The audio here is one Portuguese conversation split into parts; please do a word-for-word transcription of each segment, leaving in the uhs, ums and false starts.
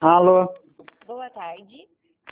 Alô? Boa tarde.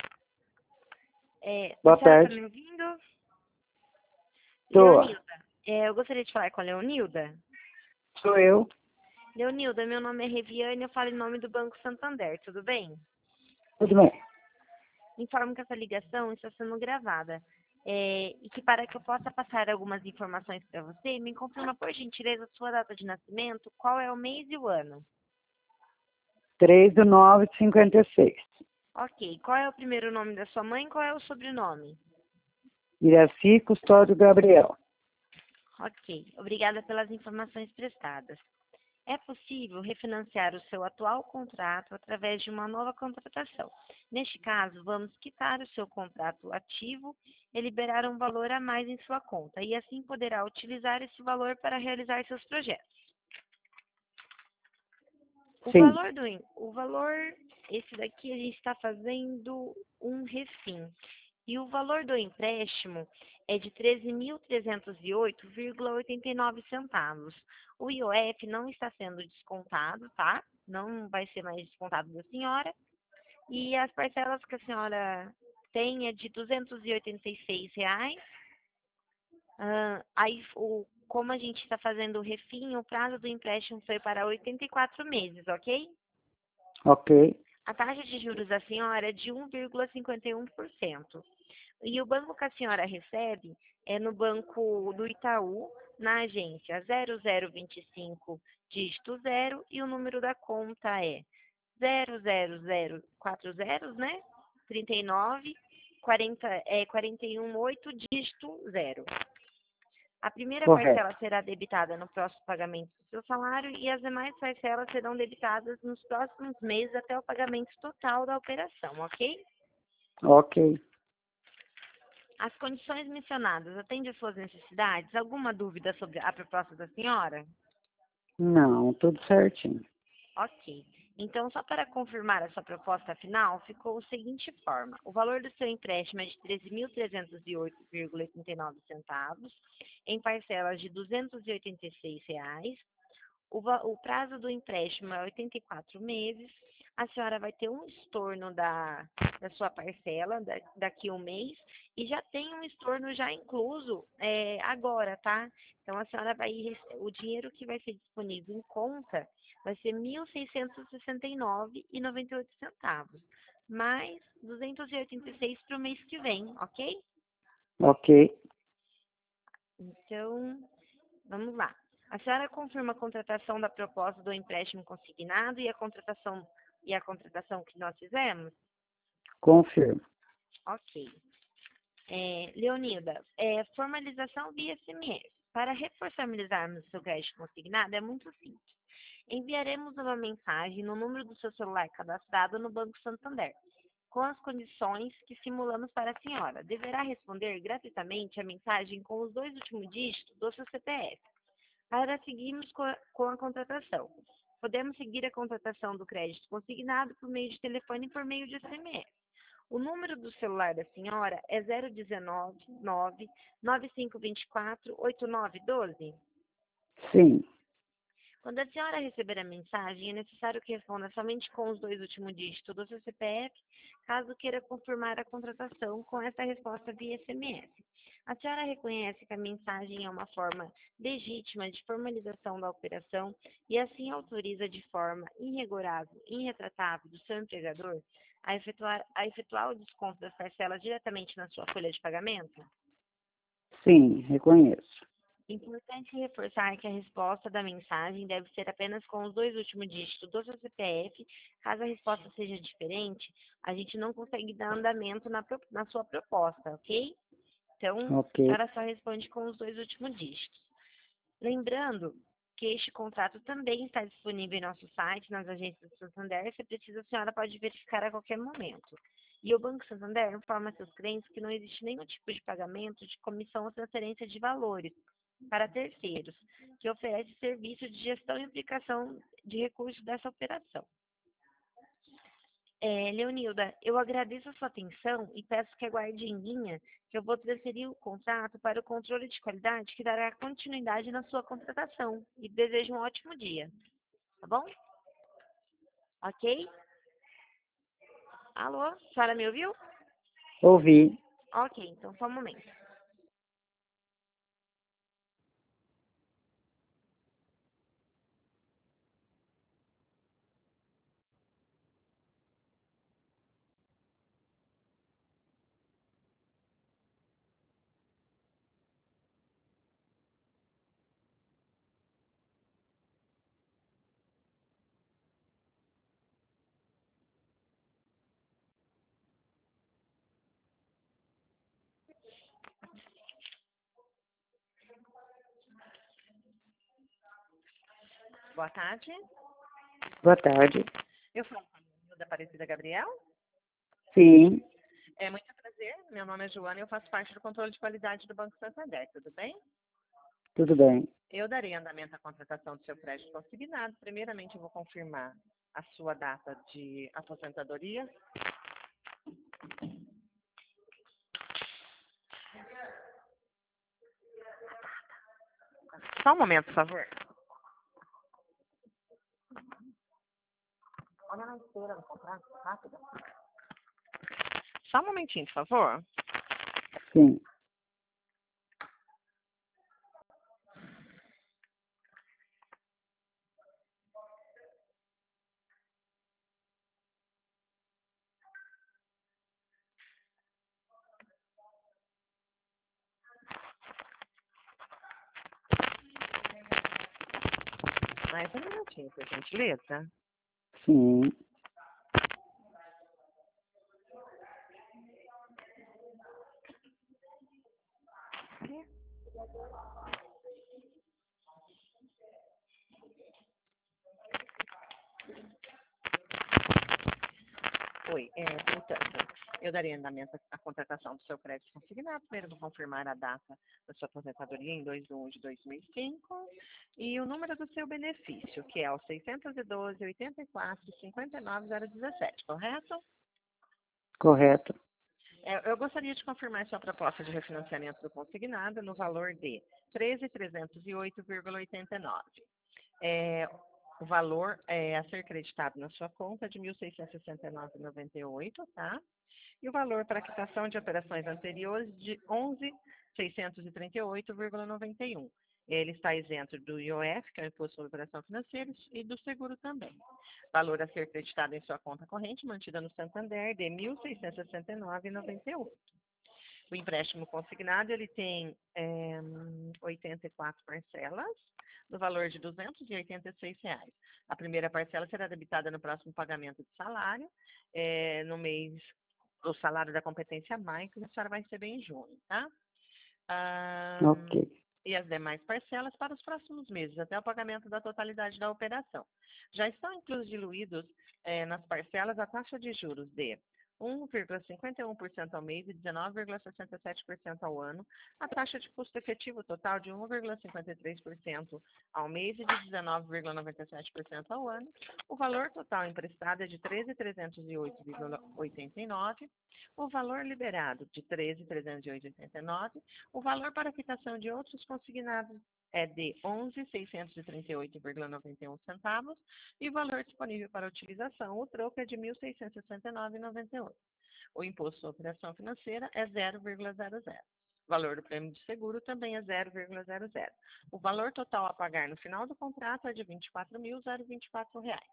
É, Boa a senhora tarde. está me ouvindo? Tô. Leonilda, é, eu gostaria de falar com a Leonilda. Sou eu. Leonilda, meu nome é Reviane, eu falo em nome do Banco Santander, tudo bem? Tudo bem. Informo que essa ligação está sendo gravada. É, e que para que eu possa passar algumas informações para você, me confirma por gentileza a sua data de nascimento, qual é o mês e o ano. três do nove de cinquenta e seis. Ok, qual é o primeiro nome da sua mãe e qual é o sobrenome? Iraci Custódio Gabriel. Ok, obrigada pelas informações prestadas. É possível refinanciar o seu atual contrato através de uma nova contratação. Neste caso, vamos quitar o seu contrato ativo e liberar um valor a mais em sua conta, e assim poderá utilizar esse valor para realizar seus projetos. O Sim. valor do o valor, esse daqui a gente está fazendo um refim. E o valor do empréstimo é de treze mil trezentos e oito vírgula oitenta e nove centavos. O I O F não está sendo descontado, tá? Não vai ser mais descontado da senhora. E as parcelas que a senhora tem é de duzentos e oitenta e seis reais. Ah, aí, o, como a gente está fazendo o refim, o prazo do empréstimo foi para oitenta e quatro meses, ok? Ok. A taxa de juros da senhora é de um vírgula cinquenta e um por cento. E o banco que a senhora recebe é no banco do Itaú, na agência zero zero vinte e cinco, dígito zero, e o número da conta é zero zero zero quatro zeros, né? trinta e nove, quarenta, é, quarenta e um, oito, dígito zero. A primeira Correto. parcela será debitada no próximo pagamento do seu salário e as demais parcelas serão debitadas nos próximos meses até o pagamento total da operação, ok? Ok. As condições mencionadas atendem às suas necessidades? Alguma dúvida sobre a proposta da senhora? Não, tudo certinho. Ok. Então, só para confirmar a sua proposta final, ficou da seguinte forma. O valor do seu empréstimo é de treze mil trezentos e oito vírgula oitenta e nove centavos, em parcelas de duzentos e oitenta e seis reais. O, va- o prazo do empréstimo é oitenta e quatro meses. A senhora vai ter um estorno da, da sua parcela da- daqui a um mês e já tem um estorno já incluso é, agora, tá? Então a senhora vai rece- o dinheiro que vai ser disponível em conta vai ser mil seiscentos e sessenta e nove reais e noventa e oito centavos, mais duzentos e oitenta e seis para o mês que vem, ok? Ok. Então, vamos lá. A senhora confirma a contratação da proposta do empréstimo consignado e a contratação e a contratação que nós fizemos? Confirmo. Ok. É, Leonilda, é, formalização via S M S. Para reformalizarmos o seu crédito consignado é muito simples. Enviaremos uma mensagem no número do seu celular cadastrado no Banco Santander, com as condições que simulamos para a senhora. Deverá responder gratuitamente a mensagem com os dois últimos dígitos do seu C P F. Para seguirmos com a, com a contratação. Podemos seguir a contratação do crédito consignado por meio de telefone e por meio de S M S. O número do celular da senhora é zero um nove, nove, nove cinco dois quatro, oito nove um dois. Sim. Quando a senhora receber a mensagem, é necessário que responda somente com os dois últimos dígitos do seu C P F, caso queira confirmar a contratação com essa resposta via S M S. A senhora reconhece que a mensagem é uma forma legítima de formalização da operação e assim autoriza de forma irregulável e irretratável do seu empregador a efetuar, a efetuar o desconto das parcelas diretamente na sua folha de pagamento? Sim, reconheço. Importante reforçar que a resposta da mensagem deve ser apenas com os dois últimos dígitos do seu C P F. Caso a resposta seja diferente, a gente não consegue dar andamento na, pro- na sua proposta, ok? Então, Ok. a senhora só responde com os dois últimos dígitos. Lembrando que este contrato também está disponível em nosso site, nas agências do Santander. Se precisa, a senhora pode verificar a qualquer momento. E o Banco Santander informa seus clientes que não existe nenhum tipo de pagamento de comissão ou transferência de valores para terceiros, que oferece serviço de gestão e aplicação de recursos dessa operação. É, Leonilda, eu agradeço a sua atenção e peço que aguarde em linha que eu vou transferir o contrato para o controle de qualidade que dará continuidade na sua contratação. E desejo um ótimo dia, tá bom? Ok? Alô, a senhora me ouviu? Ouvi. Ok, então só um momento. Boa tarde. Boa tarde. Eu falo com a Nilda Aparecida Gabriel. Sim, É muito prazer. Meu nome é Joana e eu faço parte do controle de qualidade do Banco Santander. Tudo bem? tudo bem. Eu darei andamento à contratação do seu crédito consignado. Primeiramente, eu vou confirmar a sua data de aposentadoria. Só um momento, por favor. Olha na esteira do contrato, rápido. Só um momentinho, por favor. Sim. Mais um minutinho, por gentileza. Sim. Oi, é, portanto, eu darei andamento à contratação do seu crédito consignado. Primeiro, vou confirmar a data da sua aposentadoria em dois de um de dois mil e cinco e o número do seu benefício, que é o seiscentos e doze, oitenta e quatro, cinquenta e nove, zero dezessete, correto? Correto. É, eu gostaria de confirmar sua proposta de refinanciamento do consignado no valor de treze mil trezentos e oito vírgula oitenta e nove. É, o valor é, a ser creditado na sua conta é de mil seiscentos e sessenta e nove vírgula noventa e oito, tá? E o valor para quitação de operações anteriores de onze mil seiscentos e trinta e oito vírgula noventa e um. Ele está isento do I O F, que é o Imposto sobre Operação Financeira, e do seguro também. Valor a ser creditado em sua conta corrente, mantida no Santander, de mil seiscentos e sessenta e nove vírgula noventa e oito. O empréstimo consignado, ele tem é, oitenta e quatro parcelas, no valor de duzentos e oitenta e seis reais. A primeira parcela será debitada no próximo pagamento de salário, é, no mês, o salário da competência mãe, que a senhora vai receber em junho, tá? Ah, Ok. e as demais parcelas para os próximos meses, até o pagamento da totalidade da operação. Já estão inclusos diluídos eh, nas parcelas a taxa de juros de um vírgula cinquenta e um por cento ao mês e dezenove vírgula sessenta e sete por cento ao ano, a taxa de custo efetivo total de um vírgula cinquenta e três por cento ao mês e de dezenove vírgula noventa e sete por cento ao ano, o valor total emprestado é de treze mil trezentos e oito vírgula oitenta e nove, o valor liberado de treze mil trezentos e oitenta e nove, o valor para quitação de outros consignados é de onze mil seiscentos e trinta e oito vírgula noventa e um centavos e o valor disponível para utilização, o troco é de mil seiscentos e sessenta e nove vírgula noventa e oito. O imposto sobre operação financeira é zero vírgula zero zero. O valor do prêmio de seguro também é zero vírgula zero zero. O valor total a pagar no final do contrato é de vinte e quatro mil vinte e quatro reais.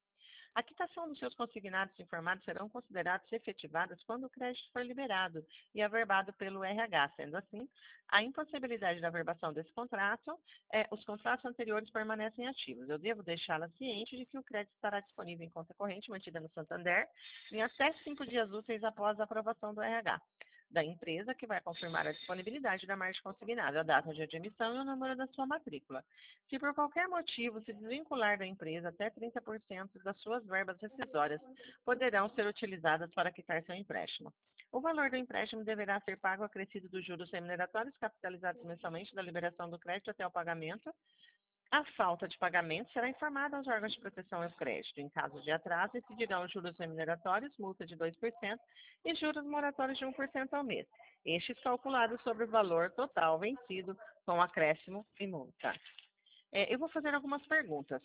A quitação dos seus consignados informados serão considerados efetivados quando o crédito for liberado e averbado pelo R H. Sendo assim, a impossibilidade da averbação desse contrato, é, os contratos anteriores permanecem ativos. Eu devo deixá-la ciente de que o crédito estará disponível em conta corrente mantida no Santander em até cinco dias úteis após a aprovação do R H da empresa, que vai confirmar a disponibilidade da margem consignada, a data de admissão e o número da sua matrícula. Se por qualquer motivo se desvincular da empresa, até trinta por cento das suas verbas rescisórias poderão ser utilizadas para quitar seu empréstimo. O valor do empréstimo deverá ser pago acrescido dos juros remuneratórios capitalizados mensalmente da liberação do crédito até o pagamento. A falta de pagamento será informada aos órgãos de proteção ao crédito. Em caso de atraso, incidirão juros remuneratórios, multa de dois por cento e juros moratórios de um por cento ao mês. Estes calculados sobre o valor total vencido com acréscimo e multa. É, eu vou fazer algumas perguntas.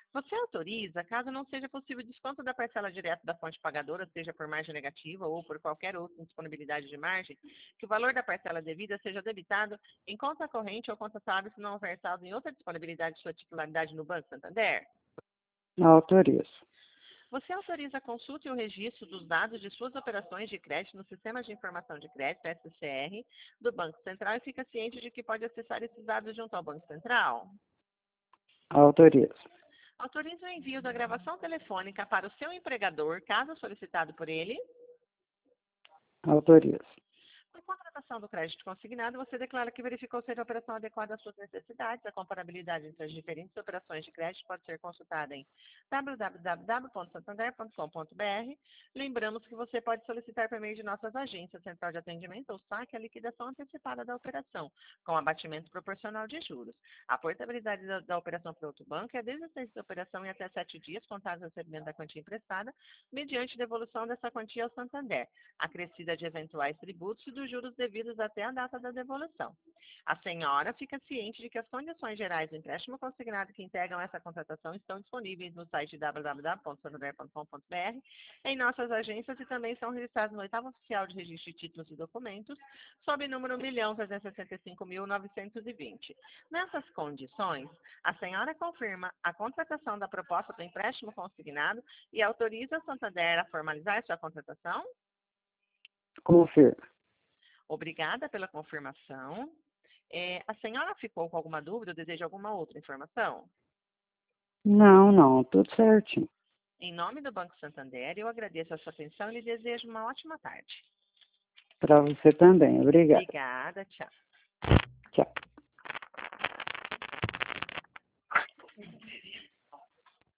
Você autoriza, caso não seja possível desconto da parcela direta da fonte pagadora, seja por margem negativa ou por qualquer outra indisponibilidade de margem, que o valor da parcela devida seja debitado em conta corrente ou conta saldo se não versado em outra disponibilidade de sua titularidade no Banco Santander? Autorizo. Você autoriza a consulta e o registro dos dados de suas operações de crédito no Sistema de Informação de Crédito, S C R, do Banco Central e fica ciente de que pode acessar esses dados junto ao Banco Central? Autorizo. Autoriza o envio da gravação telefônica para o seu empregador, caso solicitado por ele? Autorizo. Na contratação do crédito consignado, você declara que verificou ser a operação adequada às suas necessidades. A comparabilidade entre as diferentes operações de crédito pode ser consultada em w w w ponto santander ponto com ponto b r. Lembramos que você pode solicitar por meio de nossas agências, central de atendimento ou saque, a liquidação antecipada da operação, com abatimento proporcional de juros. A portabilidade da, da operação para outro banco é desde a sexta operação em até sete dias, contados o recebimento da quantia emprestada, mediante devolução dessa quantia ao Santander, acrescida de eventuais tributos e dos juros devidos até a data da devolução. A senhora fica ciente de que as condições gerais do empréstimo consignado que integram essa contratação estão disponíveis no site w w w ponto santander ponto com ponto b r, em nossas agências e também são registrados no oitavo oficial de registro de títulos e documentos, sob número um milhão trezentos e sessenta e cinco mil novecentos e vinte. Nessas condições, a senhora confirma a contratação da proposta do empréstimo consignado e autoriza a Santander a formalizar sua contratação? Confirmo. Obrigada pela confirmação. É, a senhora ficou com alguma dúvida ou deseja alguma outra informação? Não, não, tudo certinho. Em nome do Banco Santander, eu agradeço a sua atenção e lhe desejo uma ótima tarde. Para você também. Obrigada. Obrigada, tchau. Tchau.